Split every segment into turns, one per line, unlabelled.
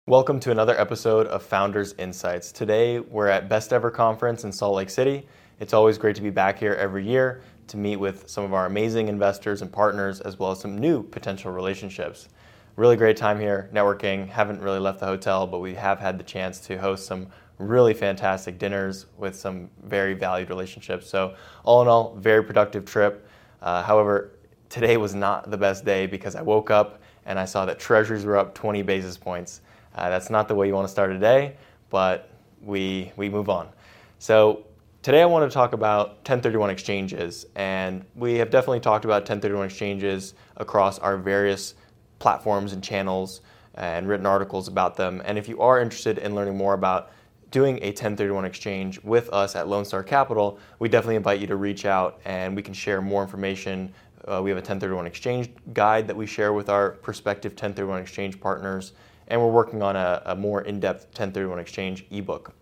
Welcome to another episode of Founders Insights. Today we're at Best Ever Conference in Salt Lake City. It's always great to be back here every year to meet with some of our amazing investors and partners, as well as some new potential relationships. Really great time here, networking. Haven't really left the hotel, but we have had the chance to host some really fantastic dinners with some very valued relationships. So all in all, very productive trip. However, today was not the best day because I woke up and I saw that treasuries were up 20 basis points. That's not the way you want to start a day, but we move on. So today I want to talk about 1031 exchanges, and we have definitely talked about 1031 exchanges across our various platforms and channels and written articles about them. And if you are interested in learning more about doing a 1031 exchange with us at Lone Star Capital, we definitely invite you to reach out and we can share more information. We have a 1031 exchange guide that we share with our prospective 1031 exchange partners, and we're working on a more in-depth 1031 exchange ebook.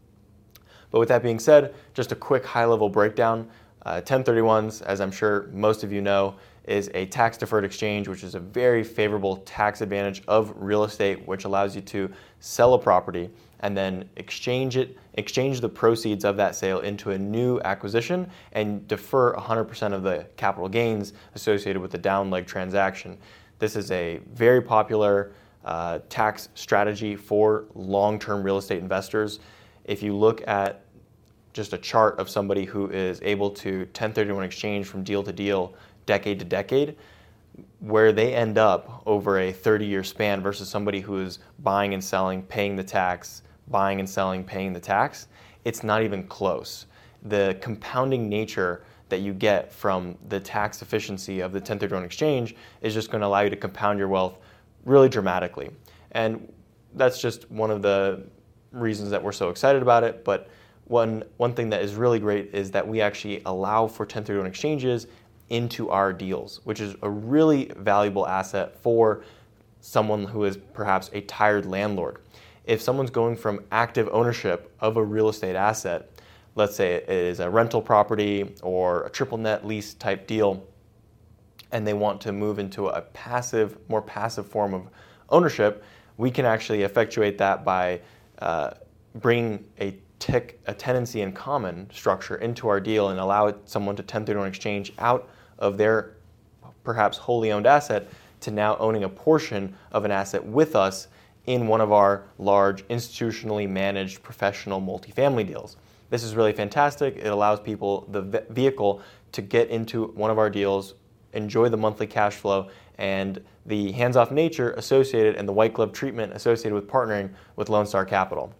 But with that being said, just a quick high-level breakdown. 1031s, as I'm sure most of you know, is a tax-deferred exchange, which is a very favorable tax advantage of real estate, which allows you to sell a property and then exchange the proceeds of that sale into a new acquisition and defer 100% of the capital gains associated with the down leg transaction. This is a very popular tax strategy for long-term real estate investors. If you look at just a chart of somebody who is able to 1031 exchange from deal to deal, decade to decade, where they end up over a 30-year span versus somebody who is buying and selling, paying the tax, buying and selling, paying the tax, it's not even close. The compounding nature that you get from the tax efficiency of the 1031 exchange is just going to allow you to compound your wealth really dramatically. And that's just one of the reasons that we're so excited about it. But one thing that is really great is that we actually allow for 1031 exchanges into our deals, which is a really valuable asset for someone who is perhaps a tired landlord. If someone's going from active ownership of a real estate asset, let's say it is a rental property or a triple net lease type deal, and they want to move into a more passive form of ownership, we can actually effectuate that by bringing a tenancy in common structure into our deal and allow someone to 1031 exchange out of their perhaps wholly owned asset to now owning a portion of an asset with us in one of our large institutionally managed professional multifamily deals. This is really fantastic. It allows people the vehicle to get into one of our deals, enjoy the monthly cash flow and the hands-off nature associated and the white glove treatment associated with partnering with Lone Star Capital.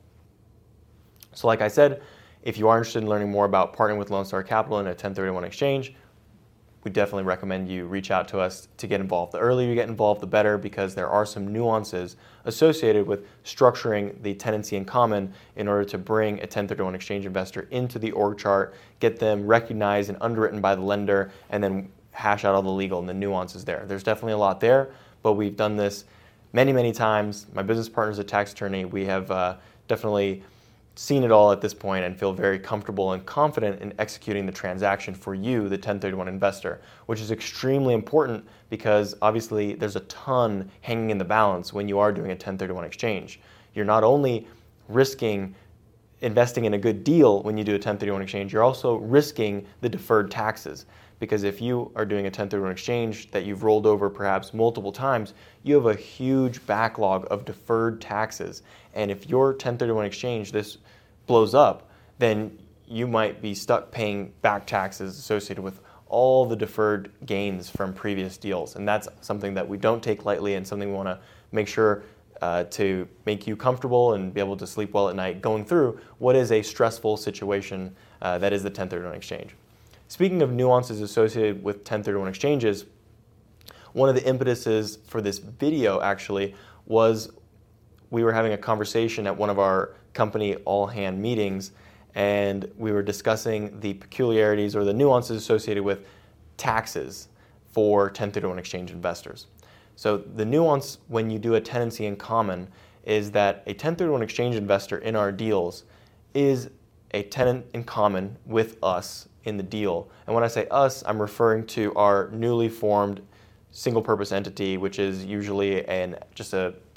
So like I said, if you are interested in learning more about partnering with Lone Star Capital in a 1031 exchange, we definitely recommend you reach out to us to get involved. The earlier you get involved, the better, because there are some nuances associated with structuring the tenancy in common in order to bring a 1031 exchange investor into the org chart, get them recognized and underwritten by the lender, and then hash out all the legal and the nuances there. There's definitely a lot there, but we've done this many, many times. My business partner is a tax attorney. We have definitely seen it all at this point and feel very comfortable and confident in executing the transaction for you, the 1031 investor, which is extremely important because obviously there's a ton hanging in the balance when you are doing a 1031 exchange. You're not only risking investing in a good deal when you do a 1031 exchange, you're also risking the deferred taxes. Because if you are doing a 1031 exchange that you've rolled over perhaps multiple times, you have a huge backlog of deferred taxes. And if your 1031 exchange, this blows up, then you might be stuck paying back taxes associated with all the deferred gains from previous deals. And that's something that we don't take lightly and something we want to make sure to make you comfortable and be able to sleep well at night going through what is a stressful situation that is the 1031 exchange. Speaking of nuances associated with 1031 exchanges, one of the impetuses for this video actually was we were having a conversation at one of our company all-hand meetings, and we were discussing the peculiarities or the nuances associated with taxes for 1031 exchange investors. So the nuance when you do a tenancy in common is that a 1031 exchange investor in our deals is a tenant in common with us in the deal. And when I say us, I'm referring to our newly formed single purpose entity, which is usually just a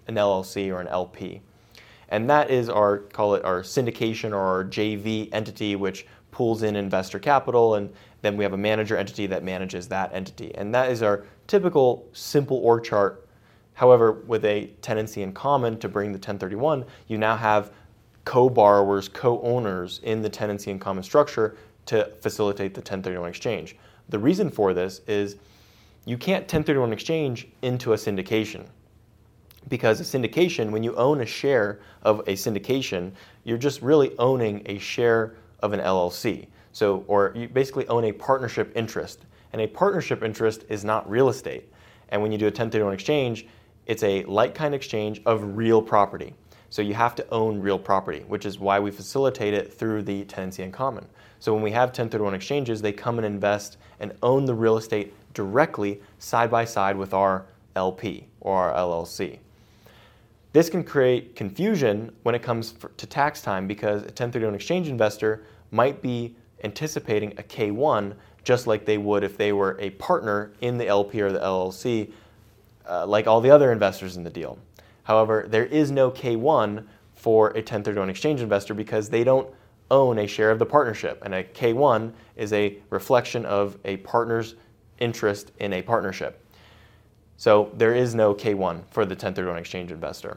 an LLC or an LP. And that is call it our syndication or our JV entity, which pulls in investor capital, and then we have a manager entity that manages that entity. And that is our typical simple org chart. However, with a tenancy in common to bring the 1031, you now have co-borrowers, co-owners in the tenancy in common structure to facilitate the 1031 exchange. The reason for this is you can't 1031 exchange into a syndication. Because a syndication, when you own a share of a syndication, you're just really owning a share of an LLC. Or you basically own a partnership interest. And a partnership interest is not real estate. And when you do a 1031 exchange, it's a like-kind exchange of real property. So you have to own real property, which is why we facilitate it through the tenancy in common. So when we have 1031 exchanges, they come and invest and own the real estate directly side by side with our LP or our LLC. This can create confusion when it comes to tax time because a 1031 exchange investor might be anticipating a K1 just like they would if they were a partner in the LP or the LLC, like all the other investors in the deal. However, there is no K1 for a 1031 exchange investor because they don't own a share of the partnership. And a K1 is a reflection of a partner's interest in a partnership. So there is no K1 for the 1031 exchange investor.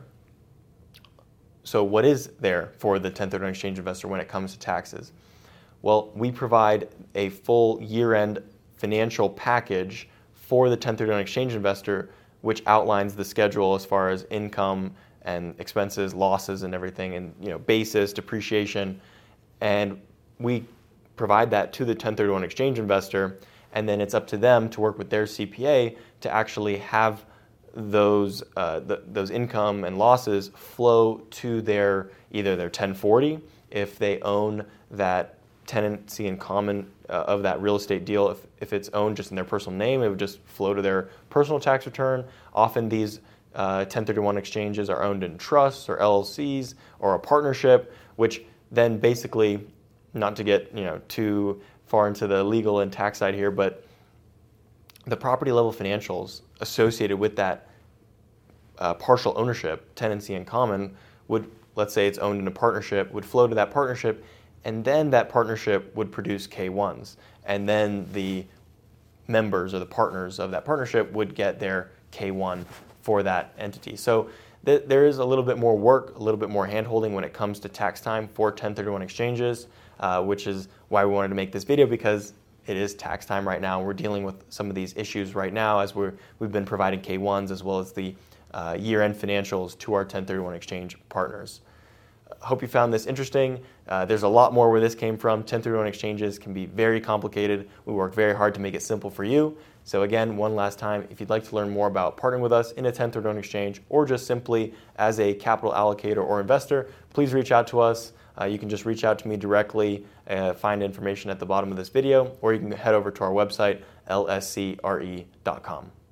So what is there for the 1031 exchange investor when it comes to taxes? Well, we provide a full year-end financial package for the 1031 exchange investor, which outlines the schedule as far as income and expenses, losses and everything, and basis, depreciation. And we provide that to the 1031 exchange investor, and then it's up to them to work with their CPA to actually have those income and losses flow to either their 1040 if they own that tenancy in common of that real estate deal. If it's owned just in their personal name, it would just flow to their personal tax return. Often these 1031 exchanges are owned in trusts or LLCs or a partnership, which then basically, not to get too far into the legal and tax side here, but the property level financials associated with that partial ownership, tenancy in common, would, let's say it's owned in a partnership, would flow to that partnership, and then that partnership would produce K1s. And then the members or the partners of that partnership would get their K1 for that entity. So there is a little bit more work, a little bit more handholding when it comes to tax time for 1031 exchanges, which is why we wanted to make this video, because it is tax time right now. We're dealing with some of these issues right now as we've been providing K1s as well as the year-end financials to our 1031 exchange partners. Hope you found this interesting. There's a lot more where this came from. 1031 exchanges can be very complicated. We work very hard to make it simple for you. So again, one last time, if you'd like to learn more about partnering with us in a 1031 exchange or just simply as a capital allocator or investor, please reach out to us. You can just reach out to me directly, find information at the bottom of this video, or you can head over to our website, lscre.com.